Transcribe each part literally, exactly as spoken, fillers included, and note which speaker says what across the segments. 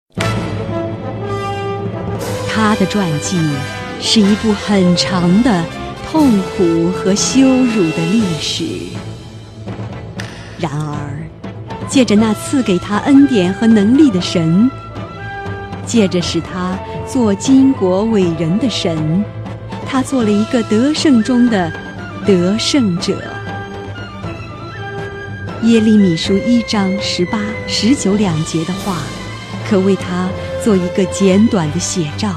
Speaker 1: 他的传记是一部很长的痛苦和羞辱的历史。然而，借着那赐给他恩典和能力的神，借着使他做巾帼伟人的神，他做了一个得胜中的得胜者。耶利米书一章十八、十九两节的话，可为他做一个简短的写照。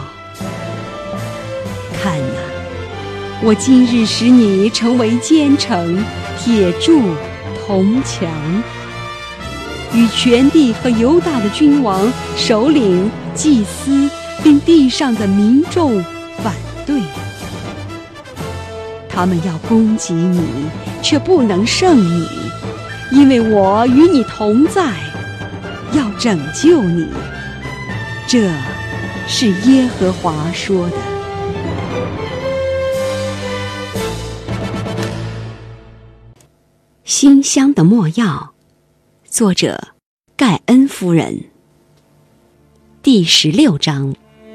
Speaker 1: 看哪，我今日使你成为坚城、铁柱、铜墙，与全地和犹大的君王、首领、祭司，并地上的民众反对。他们要攻击你，却不能胜你，因为我与你同在，要拯救你。这是耶和华说的。馨香的没药，作者盖恩夫人。第十六章。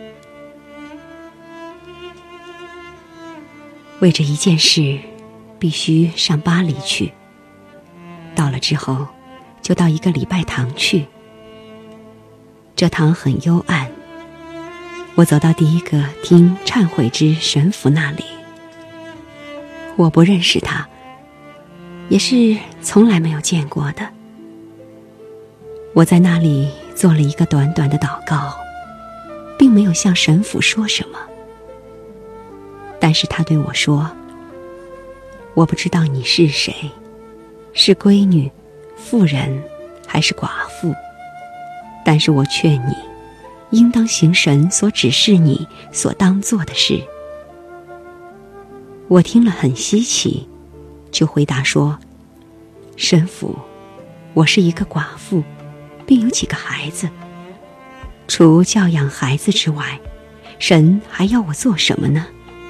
Speaker 1: 为这一件事，必须上巴黎去。到了之后，就到一个礼拜堂去。这堂很幽暗，我走到第一个听忏悔之神父那里。我不认识他，也是从来没有见过的。我在那里做了一个短短的祷告，并没有向神父说什么。但是他对我说，我不知道你是谁，是闺女、妇人还是寡妇，但是我劝你应当行神所指示你所当做的事。我听了很稀奇，就回答说，神父，我是一个寡妇，并有几个孩子，除教养孩子之外，神还要我做什么呢？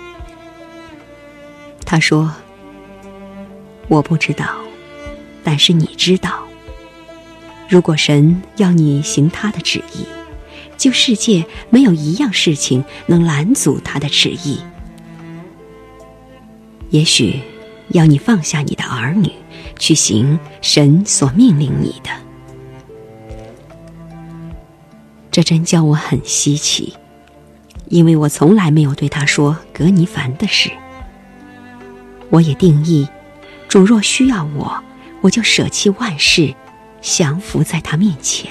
Speaker 1: 他说，我不知道，但是你知道，如果神要你行他的旨意，就世界没有一样事情能拦阻他的旨意。也许要你放下你的儿女，去行神所命令你的。这真叫我很稀奇，因为我从来没有对他说格尼凡的事。我也定义，主若需要我，我就舍弃万事，降服在他面前。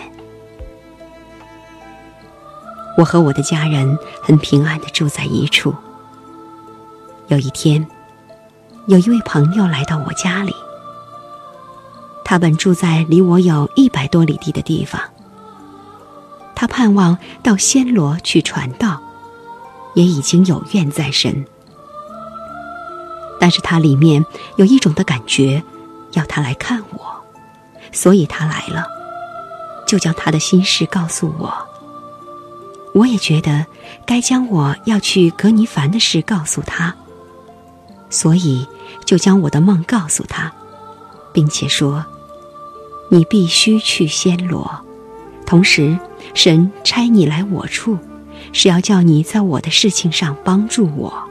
Speaker 1: 我和我的家人很平安地住在一处。有一天，有一位朋友来到我家里，他本住在离我有一百多里地的地方。他盼望到暹罗去传道，也已经有愿在身。但是他里面有一种的感觉，要他来看我，所以他来了，就将他的心事告诉我。我也觉得该将我要去格尼凡的事告诉他，所以就将我的梦告诉他，并且说，你必须去暹罗，同时神差你来我处，是要叫你在我的事情上帮助我。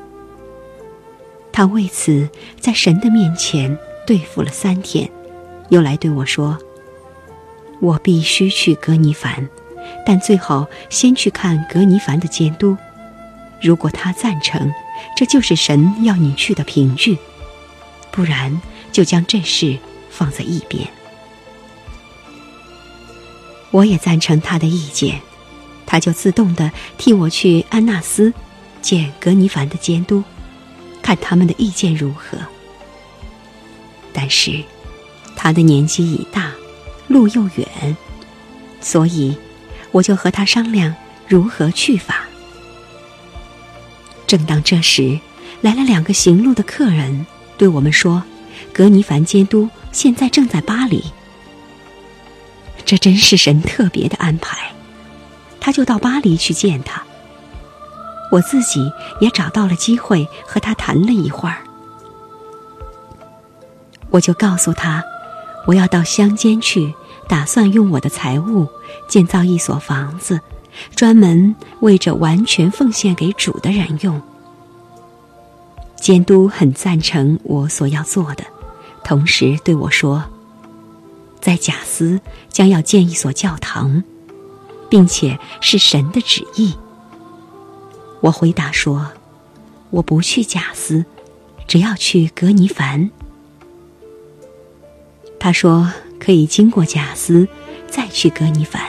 Speaker 1: 他为此在神的面前对付了三天，又来对我说，我必须去格尼凡，但最好先去看格尼凡的监督，如果他赞成，这就是神要你去的凭据，不然就将这事放在一边。我也赞成他的意见，他就自动地替我去安纳斯见格尼凡的监督，看他们的意见如何。但是他的年纪已大，路又远，所以我就和他商量如何去法。正当这时，来了两个行路的客人，对我们说，格尼凡监督现在正在巴黎。这真是神特别的安排，他就到巴黎去见他。我自己也找到了机会和他谈了一会儿。我就告诉他，我要到乡间去， 打算用我的财物建造一所房子，专门为着完全奉献给主的人用。监督很赞成我所要做的，同时对我说，在贾斯将要建一所教堂，并且是神的旨意。我回答说，我不去贾斯，只要去格尼凡。他说可以经过贾斯再去格尼凡。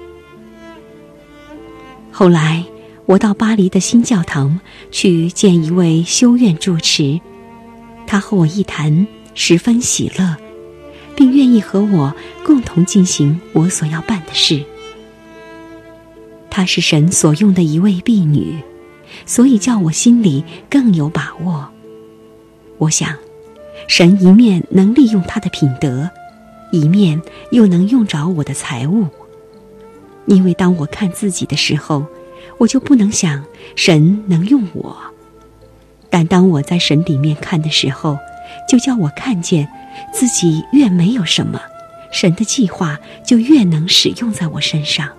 Speaker 1: 后来我到巴黎的新教堂去见一位修院住持，他和我一谈，十分喜乐，并愿意和我共同进行我所要办的事。她是神所用的一位婢女，所以叫我心里更有把握。我想神一面能利用他的品德，一面又能用着我的财物。因为当我看自己的时候，我就不能想神能用我，但当我在神里面看的时候，就叫我看见自己越没有什么，神的计划就越能使用在我身上。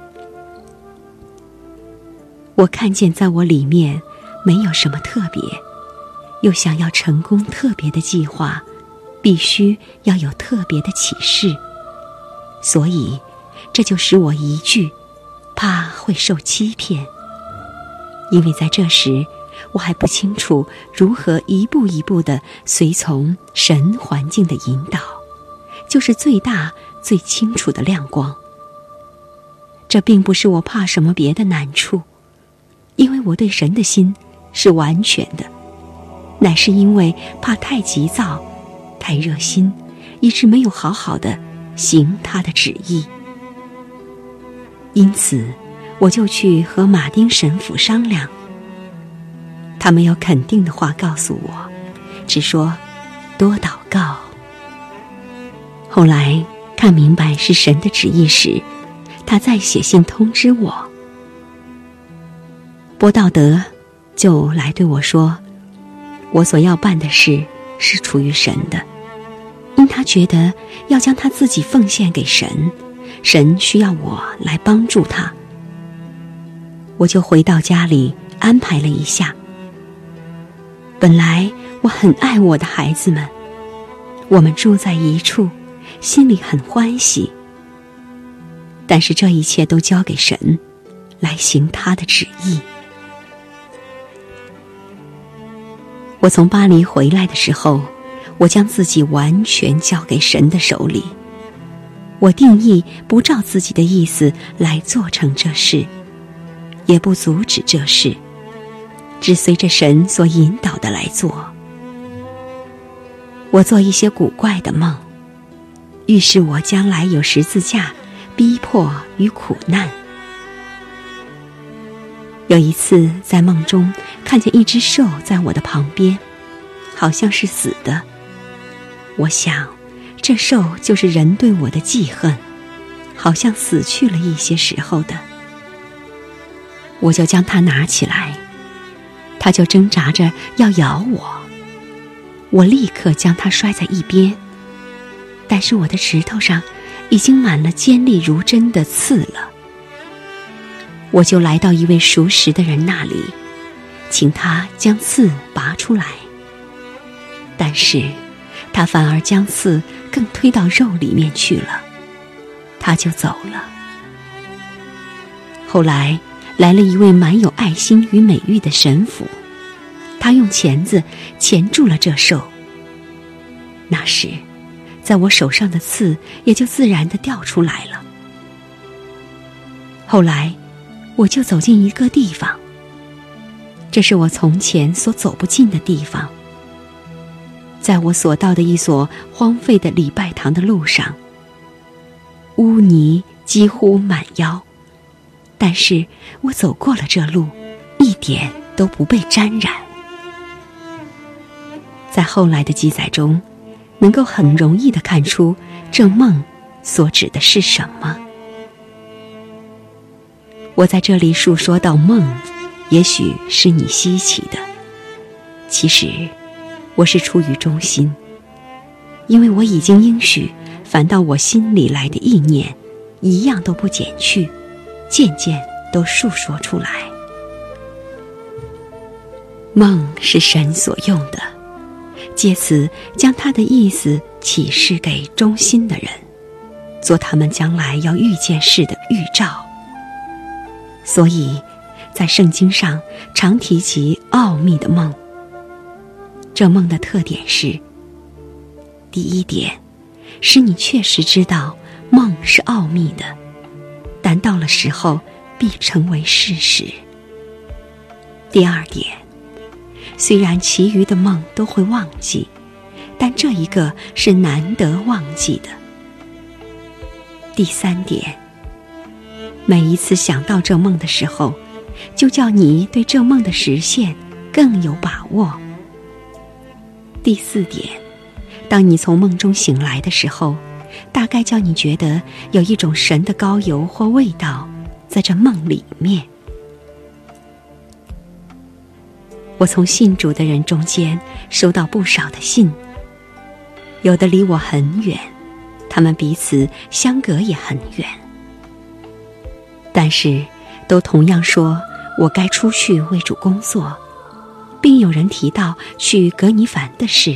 Speaker 1: 我看见在我里面没有什么特别，又想要成功特别的计划，必须要有特别的启示，所以这就使我疑惧，怕会受欺骗。因为在这时我还不清楚如何一步一步地随从神环境的引导，就是最大最清楚的亮光。这并不是我怕什么别的难处，因为我对神的心是完全的，乃是因为怕太急躁太热心，以致没有好好的行他的旨意。因此我就去和马丁神父商量，他没有肯定的话告诉我，只说多祷告。后来看明白是神的旨意时，他再写信通知我。波道德就来对我说，我所要办的事是出于神的，因他觉得要将他自己奉献给神，神需要我来帮助他。我就回到家里安排了一下。本来我很爱我的孩子们，我们住在一处，心里很欢喜，但是这一切都交给神来行他的旨意。我从巴黎回来的时候，我将自己完全交给神的手里。我定义不照自己的意思来做成这事，也不阻止这事，只随着神所引导的来做。我做一些古怪的梦，预示我将来有十字架、逼迫与苦难。有一次在梦中看见一只兽在我的旁边，好像是死的。我想这兽就是人对我的记恨，好像死去了一些时候的。我就将它拿起来，它就挣扎着要咬我，我立刻将它摔在一边，但是我的指头上已经满了尖利如针的刺了。我就来到一位熟识的人那里，请他将刺拔出来，但是他反而将刺更推到肉里面去了，他就走了。后来来了一位满有爱心与美誉的神父，他用钳子钳住了这兽。那时在我手上的刺也就自然地掉出来了。后来我就走进一个地方，这是我从前所走不进的地方。在我所到的一所荒废的礼拜堂的路上，污泥几乎满腰，但是我走过了这路，一点都不被沾染。在后来的记载中，能够很容易地看出这梦所指的是什么。我在这里述说到梦，也许是你稀奇的，其实我是出于忠心，因为我已经应许反倒我心里来的意念一样都不减去，渐渐都述说出来。梦是神所用的，借此将他的意思启示给忠心的人，做他们将来要遇见事的预兆。所以在圣经上常提及奥秘的梦。这梦的特点是，第一点，使你确实知道梦是奥秘的，但到了时候必成为事实。第二点，虽然其余的梦都会忘记，但这一个是难得忘记的。第三点，每一次想到这梦的时候，就叫你对这梦的实现更有把握。第四点，当你从梦中醒来的时候，大概叫你觉得有一种神的膏油或味道在这梦里面。我从信主的人中间收到不少的信，有的离我很远，他们彼此相隔也很远，但是都同样说我该出去为主工作，并有人提到去格尼凡的事。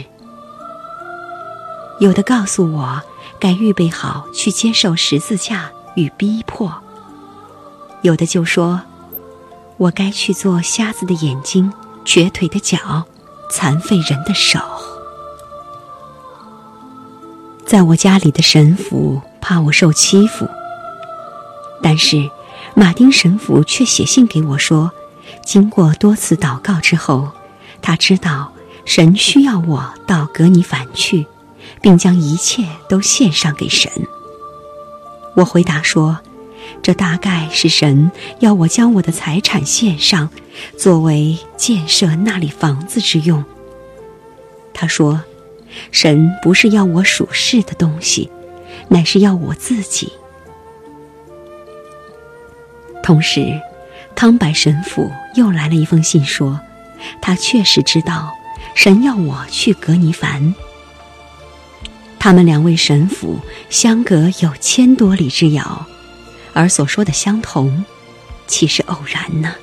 Speaker 1: 有的告诉我该预备好去接受十字架与逼迫，有的就说我该去做瞎子的眼睛、瘸腿的脚、残废人的手。在我家里的神父怕我受欺负，但是马丁神父却写信给我说，经过多次祷告之后，他知道神需要我到格尼凡去，并将一切都献上给神。我回答说，这大概是神要我将我的财产献上，作为建设那里房子之用。他说，神不是要我属世的东西，乃是要我自己。同时康柏神父又来了一封信说，他确实知道神要我去格尼凡。他们两位神父相隔有千多里之遥，而所说的相同，岂是偶然呢？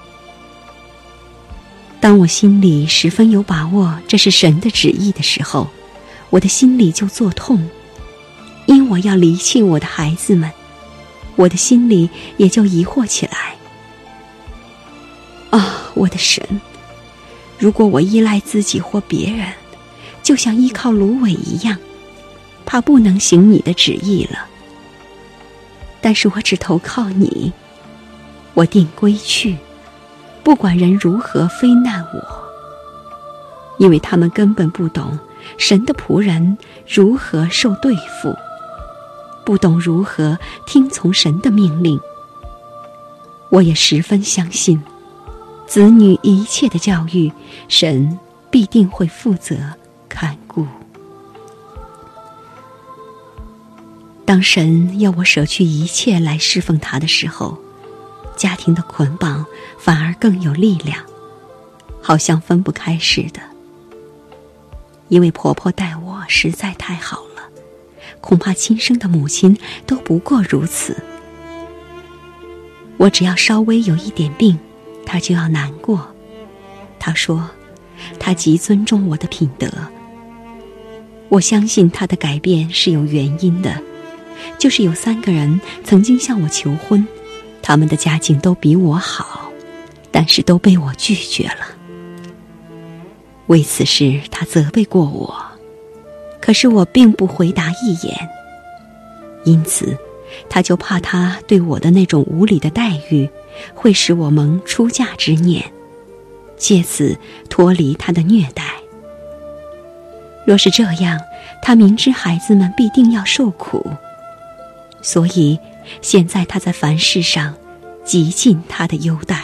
Speaker 1: 当我心里十分有把握这是神的旨意的时候，我的心里就作痛，因我要离弃我的孩子们，我的心里也就疑惑起来。啊，我的神，如果我依赖自己或别人，就像依靠芦苇一样，怕不能行你的旨意了。但是我只投靠你，我定归去，不管人如何非难我，因为他们根本不懂神的仆人如何受对付，不懂如何听从神的命令。我也十分相信，子女一切的教育，神必定会负责看顾。当神要我舍去一切来侍奉他的时候，家庭的捆绑反而更有力量，好像分不开似的。因为婆婆待我实在太好了，恐怕亲生的母亲都不过如此。我只要稍微有一点病，她就要难过。她说她极尊重我的品德，我相信她的改变是有原因的，就是有三个人曾经向我求婚，他们的家境都比我好，但是都被我拒绝了。为此事他责备过我，可是我并不回答一言，因此他就怕他对我的那种无理的待遇会使我萌出嫁之念，借此脱离他的虐待。若是这样，他明知孩子们必定要受苦，所以现在他在凡事上极尽他的优待。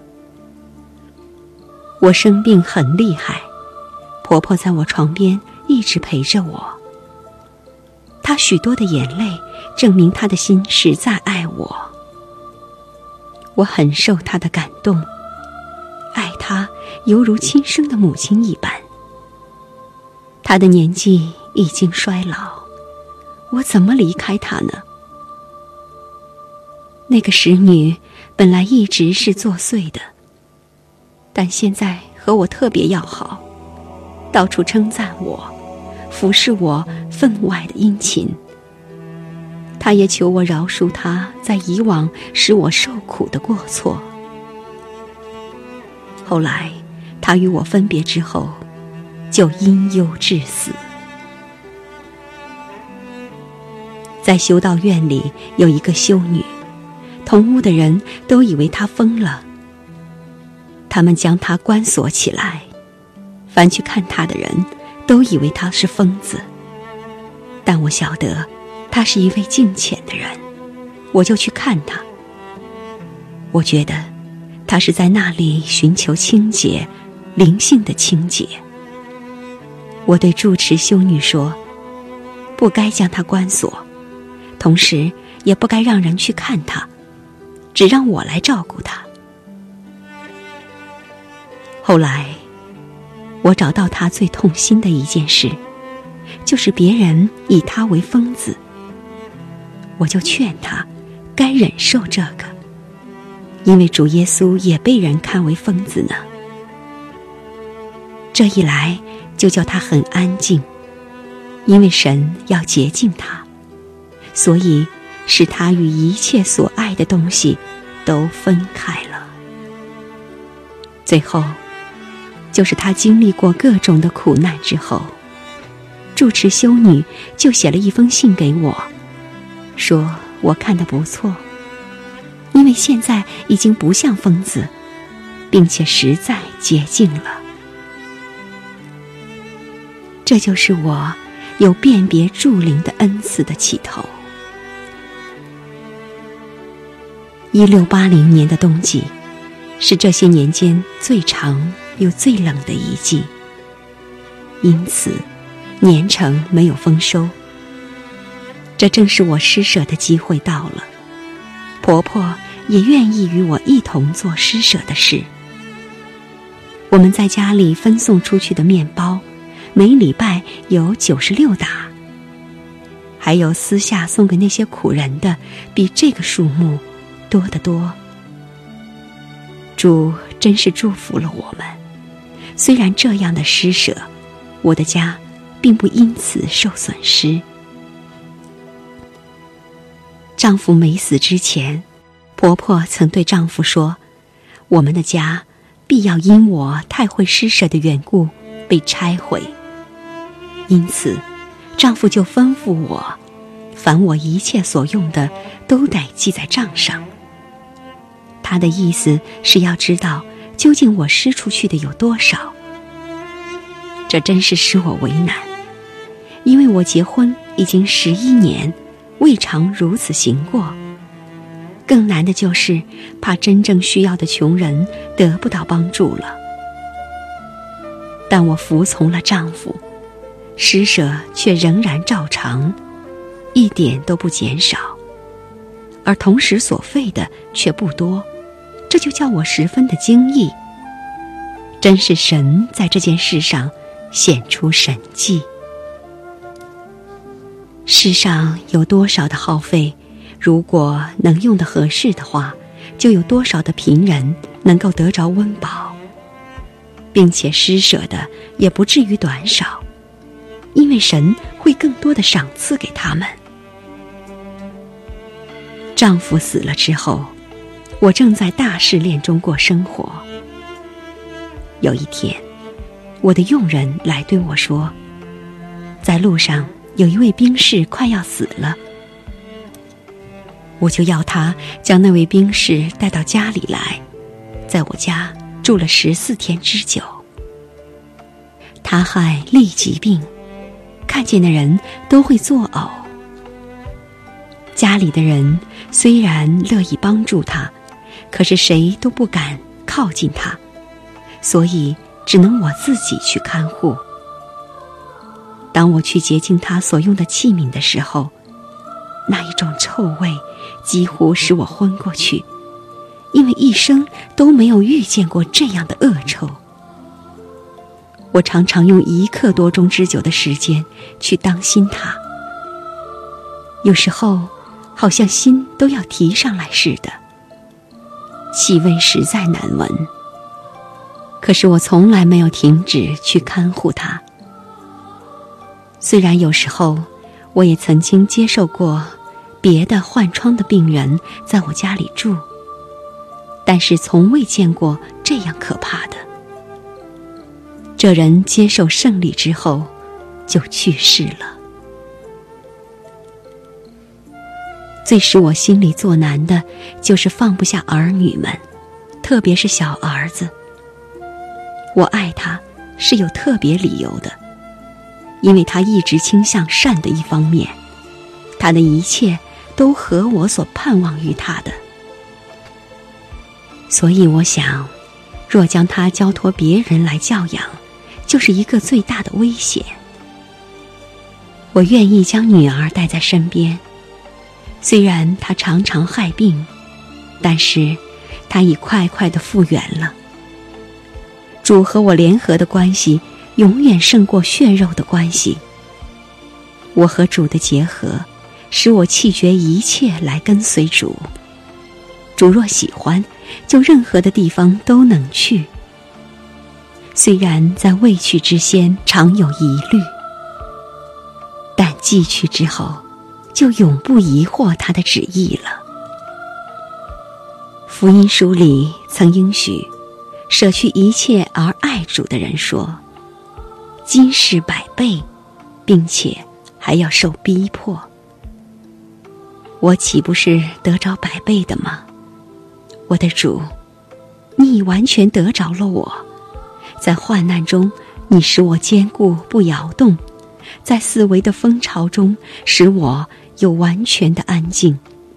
Speaker 1: 我生病很厉害，婆婆在我床边一直陪着我，她许多的眼泪证明她的心实在爱我。我很受她的感动，爱她犹如亲生的母亲一般。她的年纪已经衰老， 我怎么离开她呢？那个使女本来一直是作祟的，但现在和我特别要好，到处称赞我，服侍我分外的殷勤。她也求我饶恕她在以往使我受苦的过错。后来她与我分别之后，就因忧致死。在修道院里有一个修女，同屋的人都以为她疯了，他们将她关锁起来，凡去看她的人都以为她是疯子。但我晓得她是一位敬虔的人，我就去看她。我觉得她是在那里寻求清洁，灵性的清洁。我对住持修女说，不该将她关锁，同时也不该让人去看她，只让我来照顾她。后来我找到她最痛心的一件事，就是别人以她为疯子。我就劝她该忍受这个，因为主耶稣也被人看为疯子呢。这一来就叫她很安静，因为神要洁净她，所以使她与一切所爱的东西都分开了。最后就是她经历过各种的苦难之后，住持修女就写了一封信给我，说我看得不错，因为现在已经不像疯子，并且实在洁净了。这就是我有辨别助灵的恩赐的起头。一六八零年的冬季是这些年间最长又最冷的一季，因此年成没有丰收。这正是我施舍的机会到了，婆婆也愿意与我一同做施舍的事。我们在家里分送出去的面包每礼拜有九十六打，还有私下送给那些苦人的比这个数目多得多。主真是祝福了我们，虽然这样的施舍，我的家并不因此受损失。丈夫没死之前，婆婆曾对丈夫说，我们的家必要因我太会施舍的缘故被拆毁。因此丈夫就吩咐我，凡我一切所用的都得记在账上。他的意思是要知道究竟我施出去的有多少。这真是使我为难，因为我结婚已经十一年，未尝如此行过。更难的就是怕真正需要的穷人得不到帮助了。但我服从了丈夫，施舍却仍然照常，一点都不减少，而同时所费的却不多，这就叫我十分的惊异。真是神在这件事上显出神迹。世上有多少的耗费，如果能用得合适的话，就有多少的贫人能够得着温饱，并且施舍的也不至于短少，因为神会更多的赏赐给他们。丈夫死了之后，我正在大试炼中过生活。有一天，我的佣人来对我说，在路上有一位兵士快要死了。我就要他将那位兵士带到家里来，在我家住了十四天之久。他害痢疾病，看见的人都会作呕。家里的人虽然乐意帮助他，可是谁都不敢靠近他，所以只能我自己去看护。当我去洁净他所用的器皿的时候，那一种臭味几乎使我昏过去，因为一生都没有遇见过这样的恶臭。我常常用一刻多钟之久的时间去当心他。 有时候好像心都要提上来似的，气味实在难闻。可是我从来没有停止去看护它。虽然有时候我也曾经接受过别的患疮的病人在我家里住，但是从未见过这样可怕的。这人接受胜利之后就去世了。最使我心里作难的就是放不下儿女们，特别是小儿子。我爱他是有特别理由的，因为他一直倾向善的一方面，他的一切都合我所盼望于他的。所以我想，若将他交托别人来教养，就是一个最大的危险。我愿意将女儿带在身边，虽然她常常害病，但是她已快快地复原了。主和我联合的关系永远胜过血肉的关系。我和主的结合使我弃绝一切来跟随主。主若喜欢，就任何的地方都能去。虽然在未去之先常有疑虑，但既去之后就永不疑惑他的旨意了。福音书里曾应许舍去一切而爱主的人说，今世百倍，并且还要受逼迫。我岂不是得着百倍的吗？我的主，你已完全得着了我。在患难中，你使我坚固不摇动，在四围的风潮中，使我有完全的安静。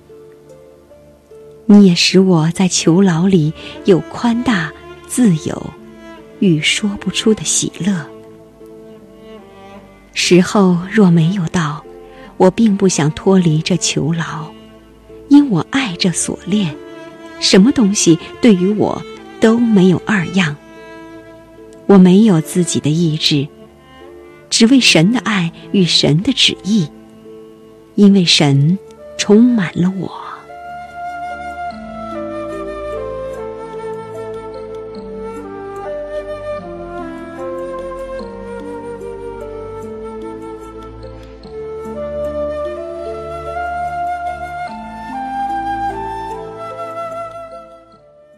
Speaker 1: 你也使我在囚牢里有宽大、自由与说不出的喜乐。时候若没有到，我并不想脱离这囚牢，因我爱这锁链，什么东西对于我都没有二样。我没有自己的意志，只为神的爱与神的旨意，因为神充满了我。